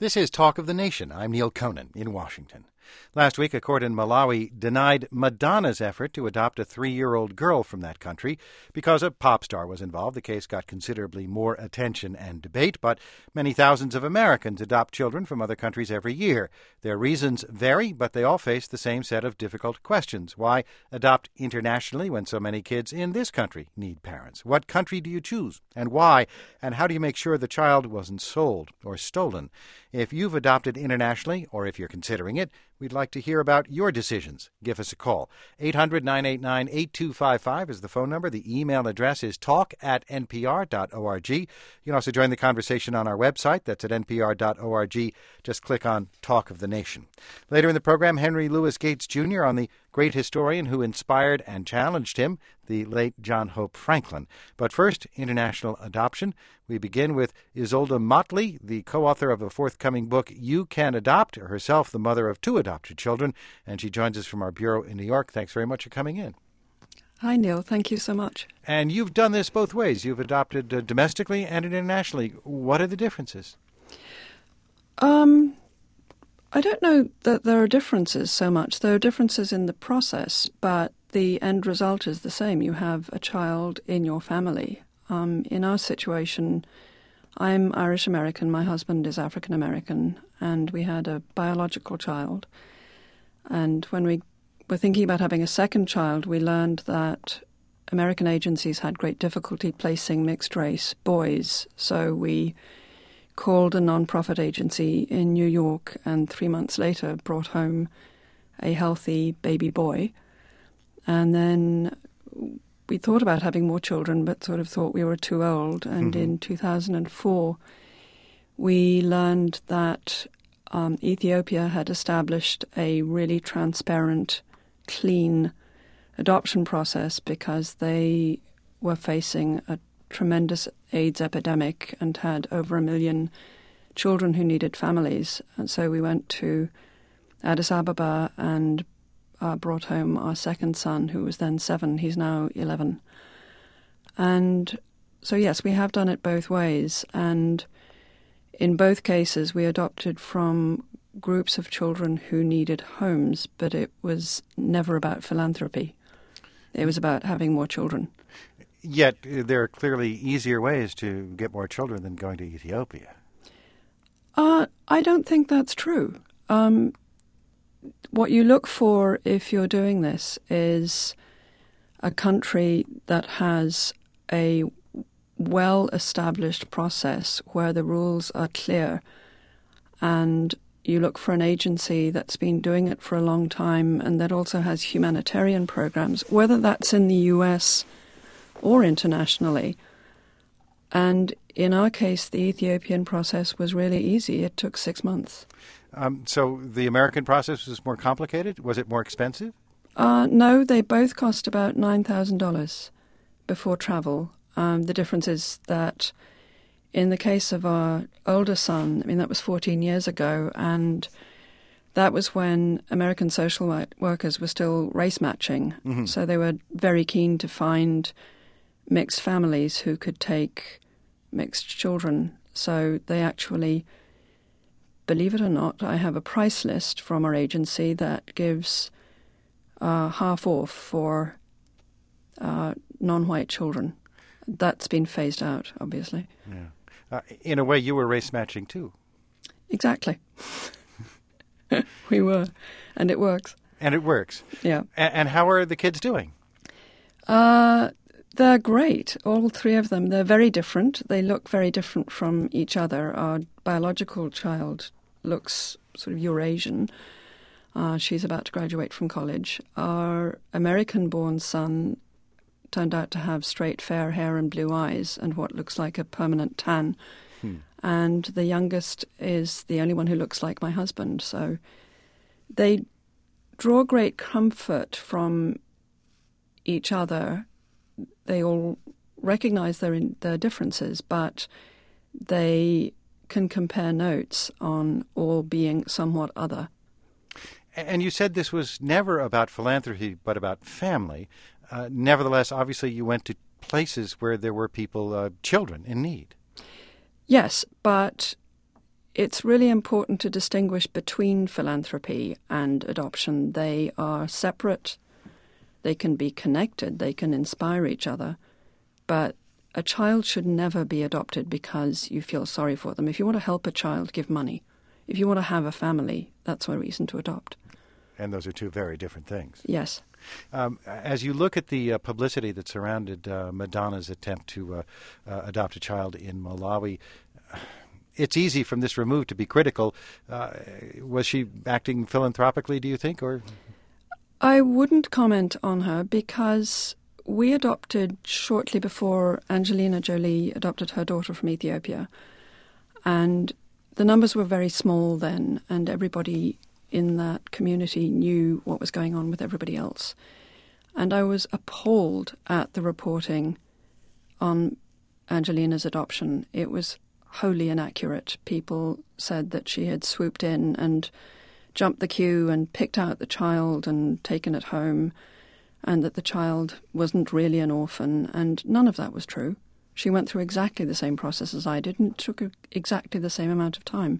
This is Talk of the Nation. I'm Neil Conan in Washington. Last week, a court in Malawi denied Madonna's effort to adopt a 3-year-old girl from that country because a pop star was involved. The case got considerably more attention and debate, but many thousands of Americans adopt children from other countries every year. Their reasons vary, but they all face the same set of difficult questions. Why adopt internationally when so many kids in this country need parents? What country do you choose, and why? And how do you make sure the child wasn't sold or stolen? If you've adopted internationally, or if you're considering it, we'd like to hear about your decisions. Give us a call. 800-989-8255 is the phone number. The email address is talk@npr.org. You can also join the conversation on our website. That's at npr.org. Just click on Talk of the Nation. Later in the program, Henry Louis Gates Jr. on the great historian who inspired and challenged him, the late John Hope Franklin. But first, international adoption. We begin with Isolde Motley, the co-author of a forthcoming book, You Can Adopt, herself the mother of 2 adopted children, and she joins us from our bureau in New York. Thanks very much for coming in. Hi, Neil. Thank you so much. And you've done this both ways. You've adopted domestically and internationally. What are the differences? I don't know that there are differences so much. There are differences in the process, but the end result is the same. You have a child in your family. In our situation, I'm Irish-American, my husband is African-American, and we had a biological child. And when we were thinking about having a second child, we learned that American agencies had great difficulty placing mixed-race boys. So we called a non-profit agency in New York and 3 months later brought home a healthy baby boy. And then we thought about having more children, but sort of thought we were too old. And in 2004, we learned that Ethiopia had established a really transparent, clean adoption process because they were facing a tremendous AIDS epidemic and had over 1 million children who needed families. And so we went to Addis Ababa and brought home our second son, who was then 7. He's now 11. And so, yes, we have done it both ways. And in both cases, we adopted from groups of children who needed homes, but it was never about philanthropy. It was about having more children. Yet there are clearly easier ways to get more children than going to Ethiopia. I don't think that's true. What you look for if you're doing this is a country that has a well-established process where the rules are clear, and you look for an agency that's been doing it for a long time and that also has humanitarian programs, whether that's in the U.S. or internationally. And in our case, the Ethiopian process was really easy. It took 6 months. So the American process was more complicated? Was it more expensive? No, they both cost about $9,000 before travel. The difference is that in the case of our older son, I mean, that was 14 years ago, and that was when American social workers were still race matching. Mm-hmm. So they were very keen to find mixed families who could take mixed children. So they actually, believe it or not, I have a price list from our agency that gives half off for non-white children. That's been phased out, obviously. Yeah. In a way, you were race matching too. Exactly. We were, and it works. And it works. Yeah. And how are the kids doing? They're great, all 3 of them. They're very different. They look very different from each other. Our biological child looks sort of Eurasian. She's about to graduate from college. Our American-born son turned out to have straight fair hair and blue eyes and what looks like a permanent tan. And the youngest is the only one who looks like my husband. So they draw great comfort from each other. They all recognize their differences, but they can compare notes on all being somewhat other. And you said this was never about philanthropy, but about family. Nevertheless, obviously, you went to places where there were people, children in need. Yes, but it's really important to distinguish between philanthropy and adoption. They are separate. They can be connected. They can inspire each other. But a child should never be adopted because you feel sorry for them. If you want to help a child, give money. If you want to have a family, that's a reason to adopt. And those are two very different things. Yes. As you look at the publicity that surrounded Madonna's attempt to adopt a child in Malawi, it's easy from this remove to be critical. Was she acting philanthropically, do you think? Or I wouldn't comment on her because we adopted shortly before Angelina Jolie adopted her daughter from Ethiopia. And the numbers were very small then, and everybody in that community knew what was going on with everybody else. And I was appalled at the reporting on Angelina's adoption. It was wholly inaccurate. People said that she had swooped in and jumped the queue and picked out the child and taken it home, and that the child wasn't really an orphan, and none of that was true. She went through exactly the same process as I did, and it took exactly the same amount of time.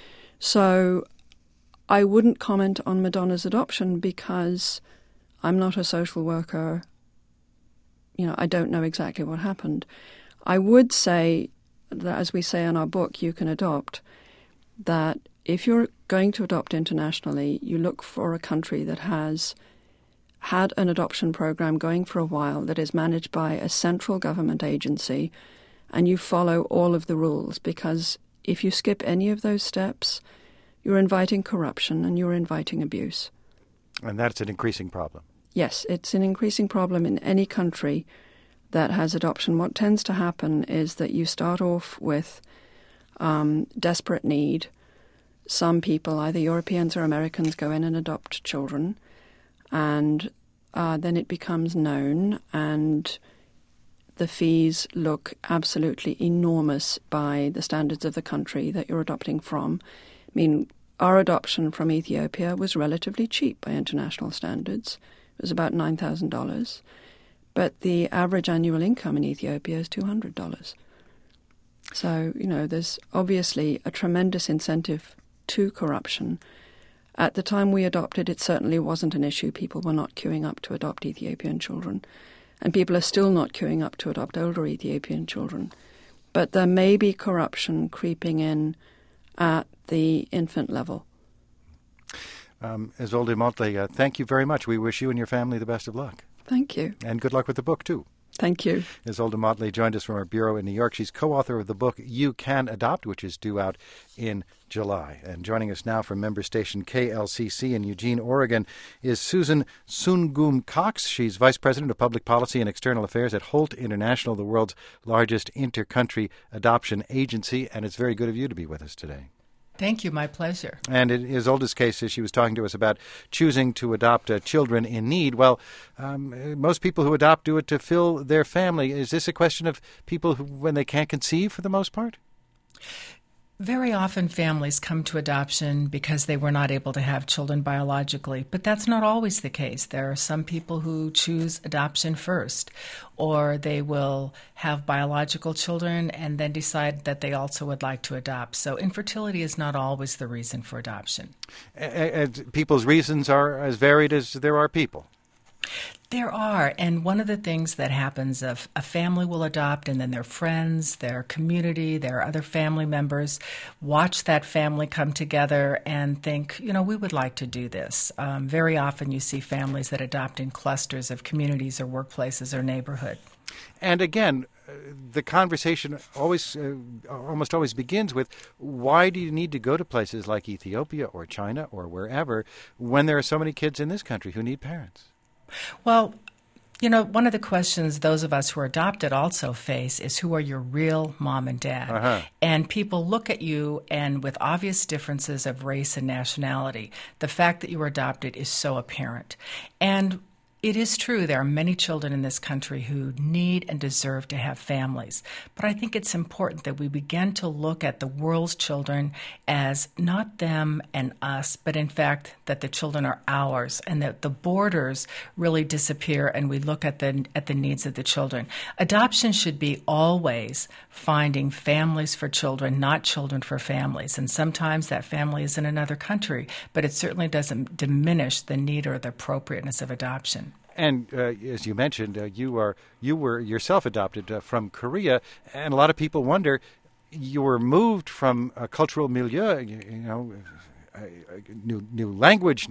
So I wouldn't comment on Madonna's adoption because I'm not a social worker. You know, I don't know exactly what happened. I would say that, as we say in our book, You Can Adopt, that if you're going to adopt internationally, you look for a country that has had an adoption program going for a while, that is managed by a central government agency, and you follow all of the rules, because if you skip any of those steps, you're inviting corruption and you're inviting abuse. And that's an increasing problem. Yes, it's an increasing problem in any country that has adoption. What tends to happen is that you start off with desperate need. Some people, either Europeans or Americans, go in and adopt children, and then it becomes known, and the fees look absolutely enormous by the standards of the country that you're adopting from. I mean, our adoption from Ethiopia was relatively cheap by international standards. It was about $9,000. But the average annual income in Ethiopia is $200. So, you know, there's obviously a tremendous incentive to corruption. At the time we adopted, it certainly wasn't an issue. People were not queuing up to adopt Ethiopian children. And people are still not queuing up to adopt older Ethiopian children. But there may be corruption creeping in at the infant level. Isolde Motley, thank you very much. We wish you and your family the best of luck. Thank you. And good luck with the book, too. Thank you. Isolde Motley joined us from our bureau in New York. She's co-author of the book You Can Adopt, which is due out in July. And joining us now from member station KLCC in Eugene, Oregon, is Susan Sungum Cox. She's Vice President of Public Policy and External Affairs at Holt International, the world's largest inter-country adoption agency. And it's very good of you to be with us today. Thank you. My pleasure. And in Isolde's case, she was talking to us about choosing to adopt children in need. Well, most people who adopt do it to fill their family. Is this a question of people who, when they can't conceive for the most part? Very often families come to adoption because they were not able to have children biologically, but that's not always the case. There are some people who choose adoption first, or they will have biological children and then decide that they also would like to adopt. So infertility is not always the reason for adoption. And people's reasons are as varied as there are people. There are, and one of the things that happens, if a family will adopt and then their friends, their community, their other family members watch that family come together and think, you know, we would like to do this. Very often you see families that adopt in clusters of communities or workplaces or neighborhood. And again, the conversation almost always begins with, why do you need to go to places like Ethiopia or China or wherever when there are so many kids in this country who need parents? Well, you know, one of the questions those of us who are adopted also face is, who are your real mom and dad? Uh-huh. And people look at you, and with obvious differences of race and nationality, the fact that you were adopted is so apparent. And It is true there are many children in this country who need and deserve to have families. But I think it's important that we begin to look at the world's children as not them and us, but in fact that the children are ours, and that the borders really disappear and we look at the needs of the children. Adoption should be always finding families for children, not children for families. And sometimes that family is in another country, but it certainly doesn't diminish the need or the appropriateness of adoption. And as you mentioned, you were yourself adopted from Korea, and a lot of people wonder, you were moved from a cultural milieu, new language,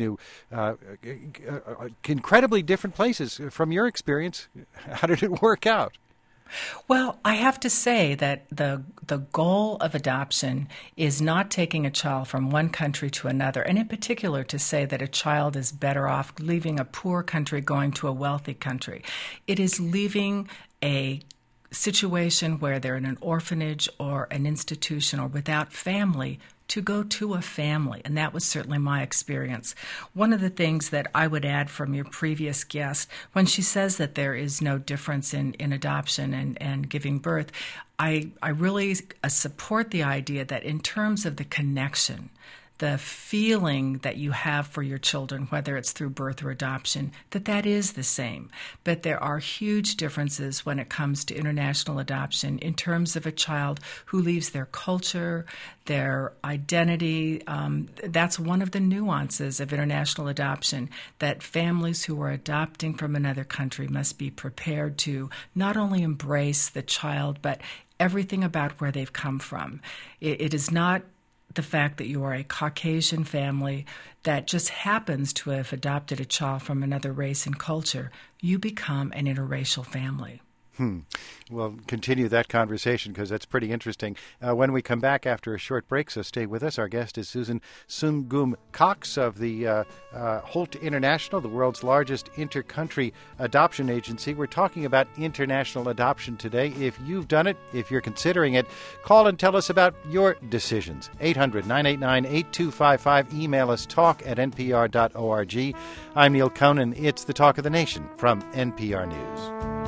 incredibly different places. From your experience, how did it work out? Well, I have to say that the goal of adoption is not taking a child from one country to another, and in particular to say that a child is better off leaving a poor country going to a wealthy country. It is leaving a situation where they're in an orphanage or an institution or without family to go to a family, and that was certainly my experience. One of the things that I would add from your previous guest, when she says that there is no difference in adoption and giving birth, I really support the idea that in terms of the connection, the feeling that you have for your children, whether it's through birth or adoption, that is the same. But there are huge differences when it comes to international adoption in terms of a child who leaves their culture, their identity. That's one of the nuances of international adoption, that families who are adopting from another country must be prepared to not only embrace the child, but everything about where they've come from. It is not the fact that you are a Caucasian family that just happens to have adopted a child from another race and culture. You become an interracial family. We'll continue that conversation because that's pretty interesting when we come back after a short break, so stay with us. Our guest is Susan Soongum Cox of the Holt International, the world's largest inter-country adoption agency. We're talking about international adoption today. If you've done it, if you're considering it, call and tell us about your decisions. 800-989-8255. Email us talk@npr.org. I'm Neil Conan. It's the Talk of the Nation from NPR News.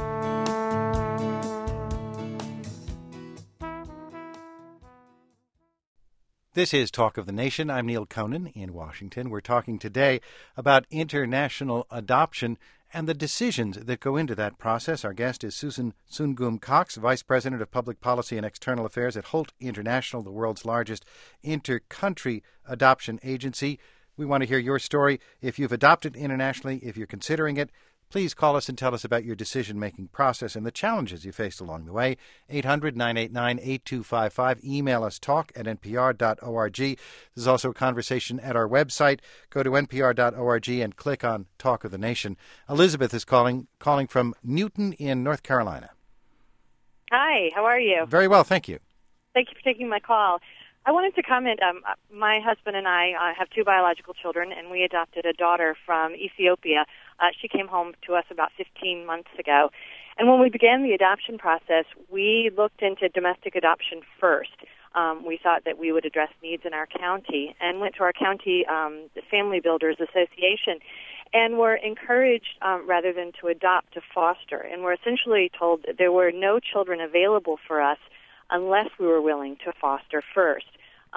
This is Talk of the Nation. I'm Neil Conan in Washington. We're talking today about international adoption and the decisions that go into that process. Our guest is Susan Soongum Cox, Vice President of Public Policy and External Affairs at Holt International, the world's largest inter-country adoption agency. We want to hear your story. If you've adopted internationally, if you're considering it, please call us and tell us about your decision-making process and the challenges you faced along the way. 800-989-8255. Email us talk@npr.org. There's also a conversation at our website. Go to npr.org and click on Talk of the Nation. Elizabeth is calling from Newton in North Carolina. Hi, how are you? Very well, thank you. Thank you for taking my call. I wanted to comment. My husband and I have two biological children, and we adopted a daughter from Ethiopia. She came home to us about 15 months ago. And when we began the adoption process, we looked into domestic adoption first. We thought that we would address needs in our county and went to our county Family Builders Association and were encouraged, rather than to adopt, to foster. And were essentially told that there were no children available for us unless we were willing to foster first.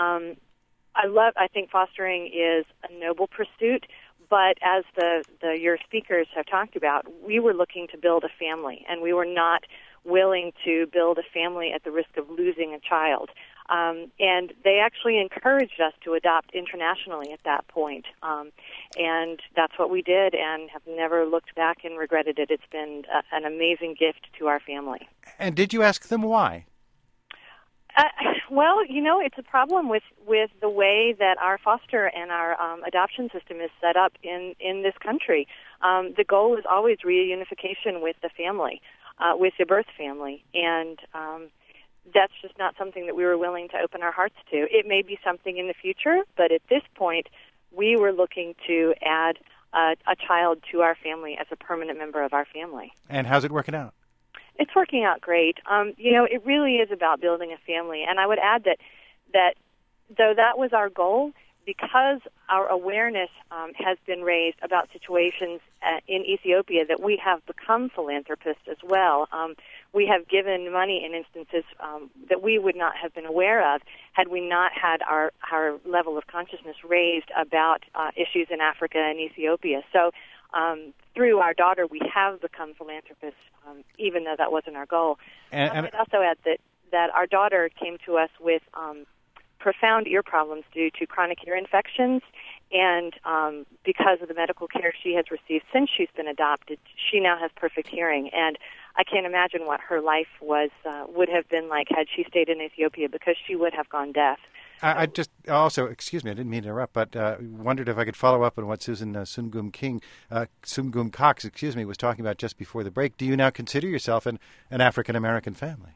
I think fostering is a noble pursuit, but as your speakers have talked about, we were looking to build a family, and we were not willing to build a family at the risk of losing a child. And they actually encouraged us to adopt internationally at that point. And that's what we did and have never looked back and regretted it. It's been an amazing gift to our family. And did you ask them why? Well, it's a problem with the way that our foster and our adoption system is set up in this country. The goal is always reunification with the family, with the birth family, and that's just not something that we were willing to open our hearts to. It may be something in the future, but at this point, we were looking to add a child to our family as a permanent member of our family. And how's it working out? It's working out great. It really is about building a family. And I would add that though that was our goal, because our awareness has been raised about situations in Ethiopia, that we have become philanthropists as well. We have given money in instances that we would not have been aware of had we not had our level of consciousness raised about issues in Africa and Ethiopia. So through our daughter, we have become philanthropists, even though that wasn't our goal. And I'd also add that our daughter came to us with profound ear problems due to chronic ear infections, and because of the medical care she has received since she's been adopted, she now has perfect hearing. And I can't imagine what her life would have been like had she stayed in Ethiopia, because she would have gone deaf. I just also, excuse me, I didn't mean to interrupt, but wondered if I could follow up on what Susan Sungum Cox, was talking about just before the break. Do you now consider yourself an African-American family?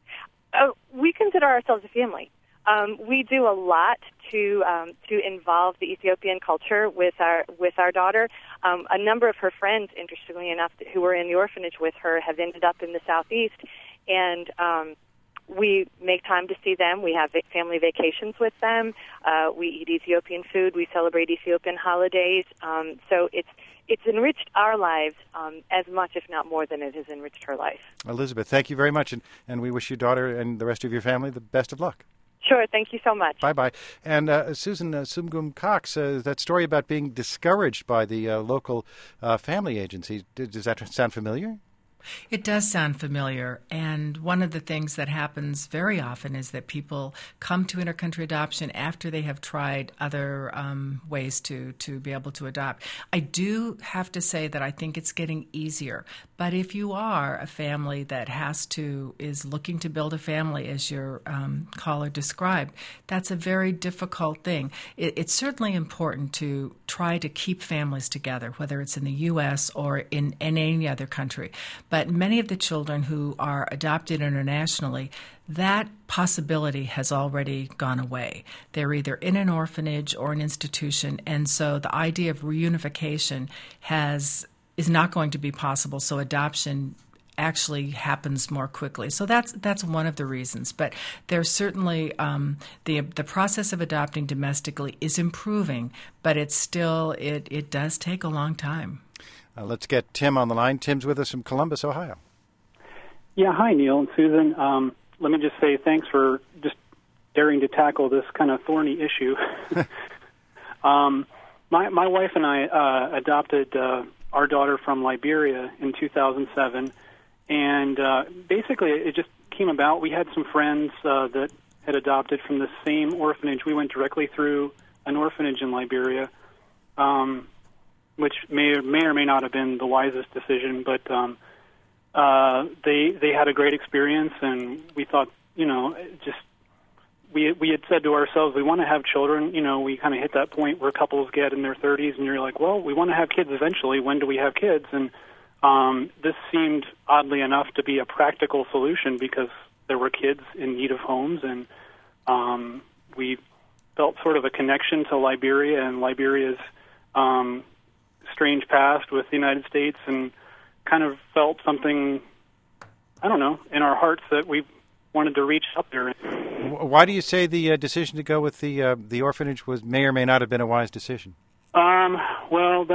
We consider ourselves a family. We do a lot to involve the Ethiopian culture with our daughter. A number of her friends, interestingly enough, who were in the orphanage with her, have ended up in the Southeast, and we make time to see them. We have family vacations with them. We eat Ethiopian food. We celebrate Ethiopian holidays. So it's enriched our lives as much, if not more, than it has enriched her life. Elizabeth, thank you very much, and we wish your daughter and the rest of your family the best of luck. Sure, thank you so much. Bye-bye. And Susan Sungum Cox, that story about being discouraged by the local family agency, does that sound familiar? It does sound familiar, and one of the things that happens very often is that people come to intercountry adoption after they have tried other ways to be able to adopt. I do have to say that I think it's getting easier, but if you are a family that is looking to build a family, as your caller described, that's a very difficult thing. It's certainly important to try to keep families together, whether it's in the U.S. or in any other country. But many of the children who are adopted internationally, that possibility has already gone away. They're either in an orphanage or an institution, and so the idea of reunification is not going to be possible, so adoption actually happens more quickly. So that's one of the reasons. But there's certainly the process of adopting domestically is improving, but it does take a long time. Let's get Tim on the line. Tim's with us from Columbus, Ohio. Yeah, hi, Neil and Susan. Let me just say thanks for just daring to tackle this kind of thorny issue. My wife and I adopted our daughter from Liberia in 2007, and basically it just came about. We had some friends that had adopted from the same orphanage. We went directly through an orphanage in Liberia, which may or may not have been the wisest decision, but they had a great experience, and we thought, we had said to ourselves, we want to have children. We kind of hit that point where couples get in their 30s, and you're like, well, we want to have kids eventually. When do we have kids? And this seemed, oddly enough, to be a practical solution because there were kids in need of homes, and we felt sort of a connection to Liberia and Liberia's strange past with the United States, and kind of felt something, I don't know, in our hearts that we wanted to reach out there. Why do you say the decision to go with the orphanage may or may not have been a wise decision? Well,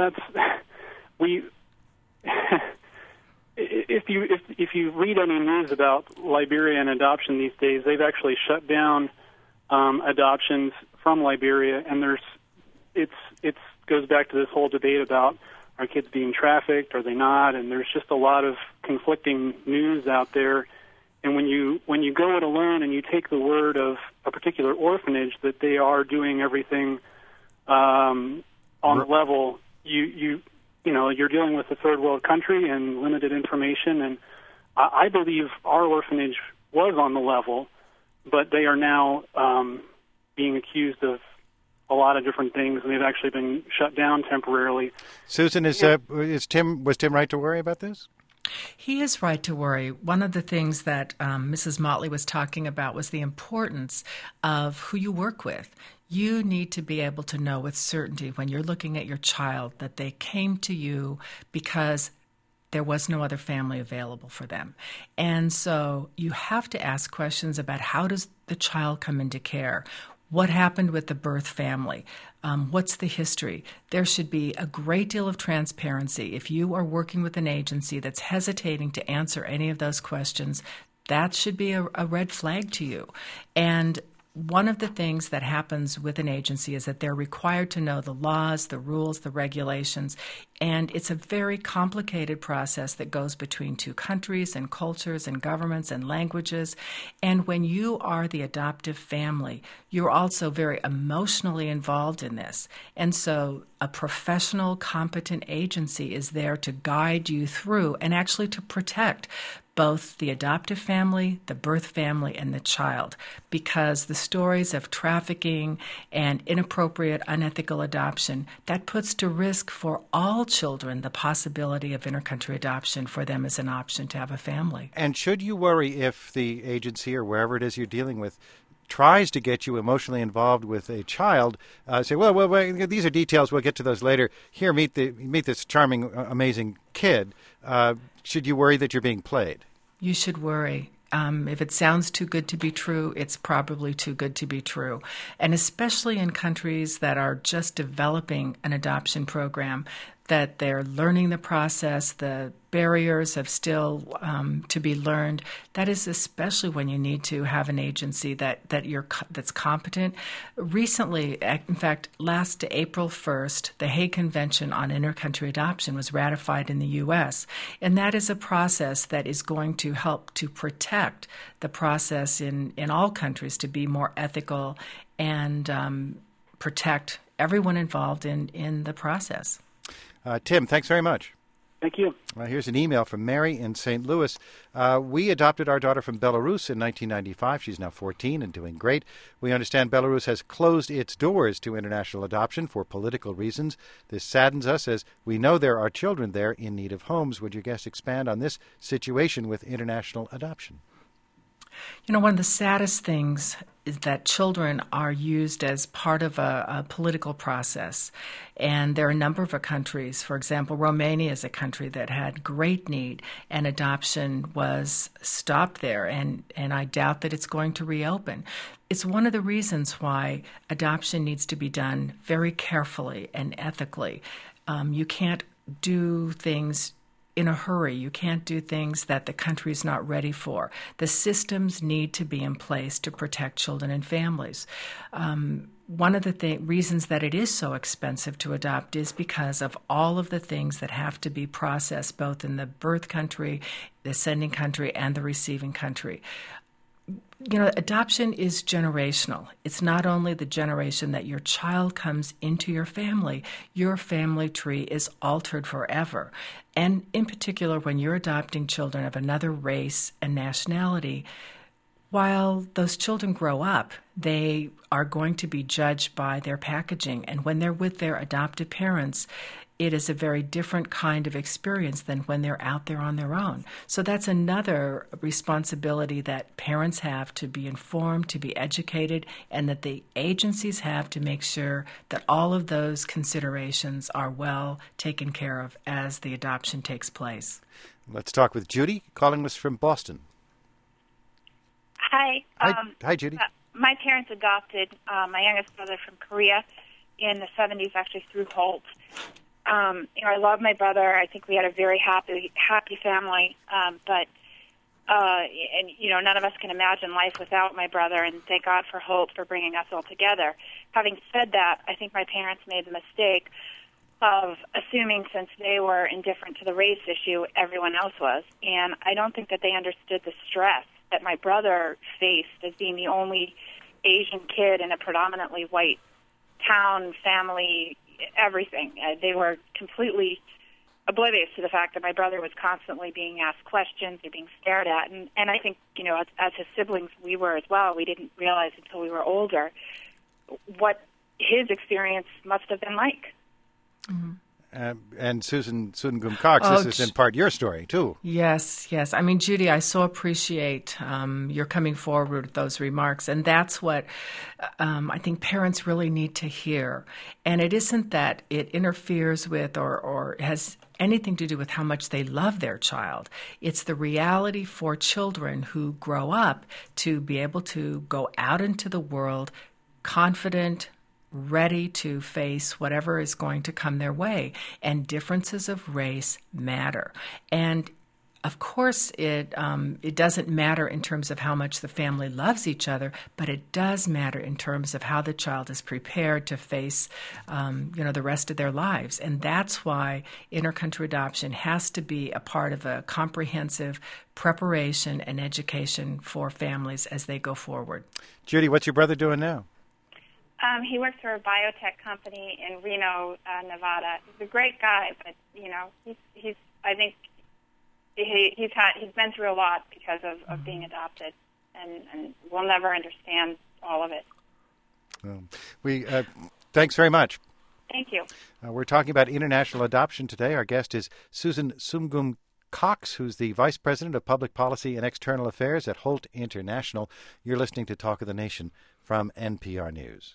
if you read any news about Liberia and adoption these days, they've actually shut down adoptions from Liberia, and it goes back to this whole debate about are kids being trafficked, are they not? And there's just a lot of conflicting news out there. And when you go it alone and you take the word of a particular orphanage that they are doing everything on the level, you're dealing with a third world country and limited information. And I believe our orphanage was on the level, but they are now being accused of a lot of different things, and they've actually been shut down temporarily. Susan, was Tim right to worry about this? He is right to worry. One of the things that Mrs. Motley was talking about was the importance of who you work with. You need to be able to know with certainty when you're looking at your child that they came to you because there was no other family available for them. And so you have to ask questions about how does the child come into care? What happened with the birth family? What's the history? There should be a great deal of transparency. If you are working with an agency that's hesitating to answer any of those questions, that should be a red flag to you. And one of the things that happens with an agency is that they're required to know the laws, the rules, the regulations, and it's a very complicated process that goes between two countries and cultures and governments and languages. And when you are the adoptive family, you're also very emotionally involved in this. And so a professional, competent agency is there to guide you through and actually to protect both the adoptive family, the birth family, and the child, because the stories of trafficking and inappropriate, unethical adoption, that puts to risk for all children the possibility of intercountry adoption for them as an option to have a family. And should you worry if the agency or wherever it is you're dealing with tries to get you emotionally involved with a child, say, well, these are details, we'll get to those later. Here, meet this charming, amazing kid. Should you worry that you're being played? You should worry. If it sounds too good to be true, it's probably too good to be true. And especially in countries that are just developing an adoption program, that they're learning the process, the barriers have still to be learned. That is especially when you need to have an agency that's competent. Recently, in fact, last April 1st, the Hague Convention on Intercountry Adoption was ratified in the U.S., and that is a process that is going to help to protect the process in all countries to be more ethical and protect everyone involved in the process. Tim, thanks very much. Thank you. Here's an email from Mary in St. Louis. We adopted our daughter from Belarus in 1995. She's now 14 and doing great. We understand Belarus has closed its doors to international adoption for political reasons. This saddens us as we know there are children there in need of homes. Would your guest expand on this situation with international adoption? You know, one of the saddest things is that children are used as part of a political process. And there are a number of countries, for example, Romania is a country that had great need, and adoption was stopped there. And I doubt that it's going to reopen. It's one of the reasons why adoption needs to be done very carefully and ethically. You can't do things in a hurry. You can't do things that the country's not ready for. The systems need to be in place to protect children and families. One of the reasons that it is so expensive to adopt is because of all of the things that have to be processed both in the birth country, the sending country, and the receiving country. You know, adoption is generational. It's not only the generation that your child comes into your family tree is altered forever. And in particular, when you're adopting children of another race and nationality, while those children grow up, they are going to be judged by their packaging. And when they're with their adopted parents, it is a very different kind of experience than when they're out there on their own. So that's another responsibility that parents have, to be informed, to be educated, and that the agencies have to make sure that all of those considerations are well taken care of as the adoption takes place. Let's talk with Judy, calling us from Boston. Hi. Hi, Judy. My parents adopted my youngest brother from Korea in the 70s, actually through Holt. I love my brother. I think we had a very happy family. But none of us can imagine life without my brother, and thank God for Hope for bringing us all together. Having said that, I think my parents made the mistake of assuming since they were indifferent to the race issue, everyone else was. And I don't think that they understood the stress that my brother faced as being the only Asian kid in a predominantly white town, family, everything. They were completely oblivious to the fact that my brother was constantly being asked questions or being stared at. And I think, as his siblings, we were as well. We didn't realize until we were older what his experience must have been like. Mm-hmm. And Susan Gum-Cox, this is in part your story, too. Yes. I mean, Judy, I so appreciate your coming forward with those remarks. And that's what I think parents really need to hear. And it isn't that it interferes with or has anything to do with how much they love their child. It's the reality for children who grow up to be able to go out into the world, confident, ready to face whatever is going to come their way. And differences of race matter. And of course, it doesn't matter in terms of how much the family loves each other, but it does matter in terms of how the child is prepared to face, the rest of their lives. And that's why intercountry adoption has to be a part of a comprehensive preparation and education for families as they go forward. Judy, what's your brother doing now? He works for a biotech company in Reno, Nevada. He's a great guy, but I think he's been through a lot because of being adopted, and we'll never understand all of it. Thanks very much. Thank you. We're talking about international adoption today. Our guest is Susan Sumgum Cox, who's the Vice President of Public Policy and External Affairs at Holt International. You're listening to Talk of the Nation from NPR News.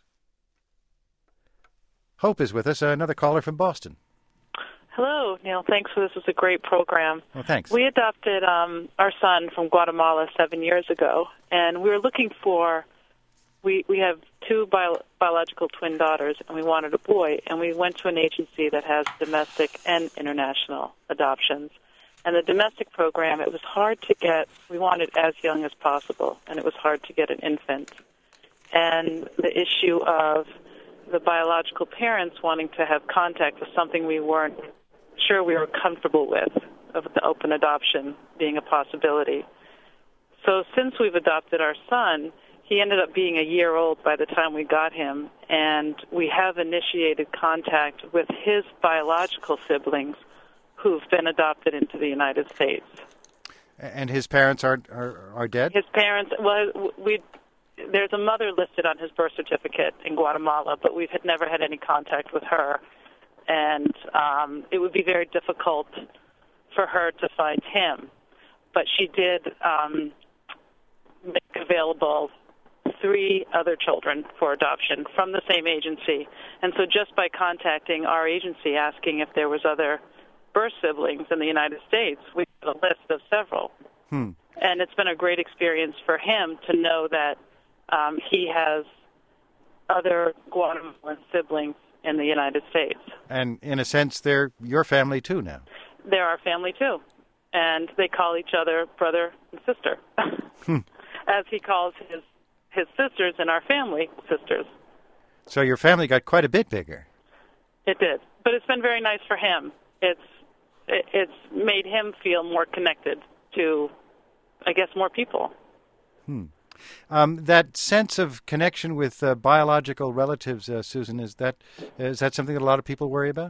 Hope is with us, another caller from Boston. Hello, Neil. Thanks for this. It's a great program. Well, thanks. We adopted our son from Guatemala 7 years ago, and we were looking for, we have two biological twin daughters, and we wanted a boy, and we went to an agency that has domestic and international adoptions. And the domestic program, it was hard to get, we wanted as young as possible, and it was hard to get an infant. And the issue of the biological parents wanting to have contact was something we weren't sure we were comfortable with, of the open adoption being a possibility. So since we've adopted our son, he ended up being a year old by the time we got him, and we have initiated contact with his biological siblings who've been adopted into the United States. And his parents are dead? His parents, there's a mother listed on his birth certificate in Guatemala, but we've never had any contact with her. And it would be very difficult for her to find him. But she did make available 3 other children for adoption from the same agency. And so just by contacting our agency asking if there was other birth siblings in the United States, we got a list of several. And it's been a great experience for him to know that he has other Guatemalan siblings in the United States. And in a sense, they're your family too now. They're our family too. And they call each other brother and sister, as he calls his sisters and our family sisters. So your family got quite a bit bigger. It did. But it's been very nice for him. It's made him feel more connected to, I guess, more people. That sense of connection with biological relatives, Susan, is that something that a lot of people worry about?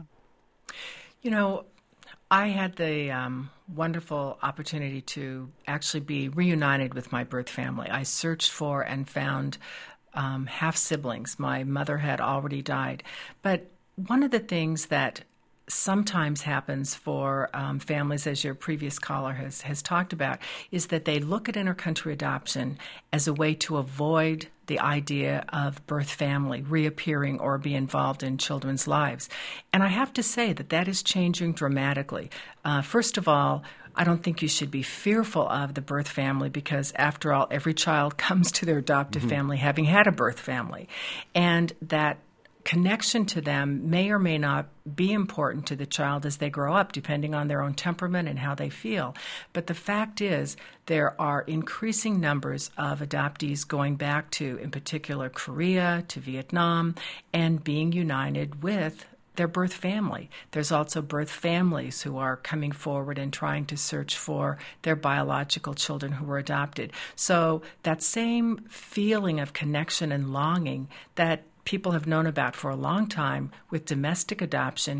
You know, I had the wonderful opportunity to actually be reunited with my birth family. I searched for and found half-siblings. My mother had already died. But one of the things that sometimes happens for families, as your previous caller has talked about, is that they look at intercountry adoption as a way to avoid the idea of birth family reappearing or be involved in children's lives. And I have to say that is changing dramatically. First of all, I don't think you should be fearful of the birth family because, after all, every child comes to their adoptive family having had a birth family. And that connection to them may or may not be important to the child as they grow up, depending on their own temperament and how they feel. But the fact is, there are increasing numbers of adoptees going back to, in particular, Korea, to Vietnam, and being united with their birth family. There's also birth families who are coming forward and trying to search for their biological children who were adopted. So that same feeling of connection and longing that people have known about for a long time with domestic adoption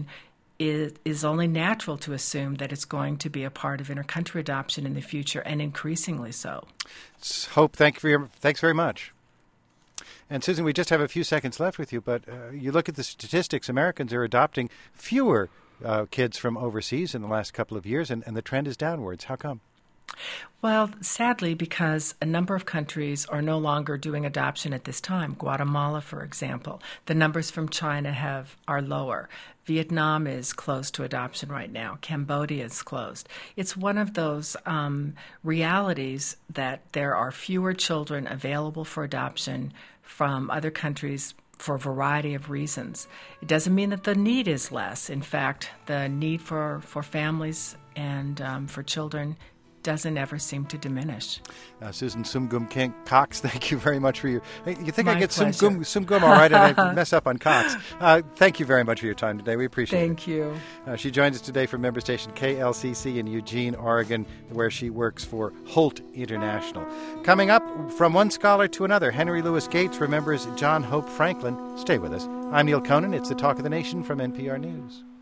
is only natural to assume that it's going to be a part of intercountry adoption in the future, and increasingly so. Hope, thanks very much. And Susan, we just have a few seconds left with you, but you look at the statistics, Americans are adopting fewer kids from overseas in the last couple of years, and the trend is downwards. How come? Well, sadly, because a number of countries are no longer doing adoption at this time. Guatemala, for example. The numbers from China are lower. Vietnam is closed to adoption right now. Cambodia is closed. It's one of those realities that there are fewer children available for adoption from other countries for a variety of reasons. It doesn't mean that the need is less. In fact, the need for families and for children doesn't ever seem to diminish. Susan Sumgum Cox, thank you very much for your... You think My I get pleasure. Sumgum all right, and I mess up on Cox. Thank you very much for your time today. We appreciate it. Thank you. She joins us today from member station KLCC in Eugene, Oregon, where she works for Holt International. Coming up, from one scholar to another, Henry Louis Gates remembers John Hope Franklin. Stay with us. I'm Neil Conan. It's the Talk of the Nation from NPR News.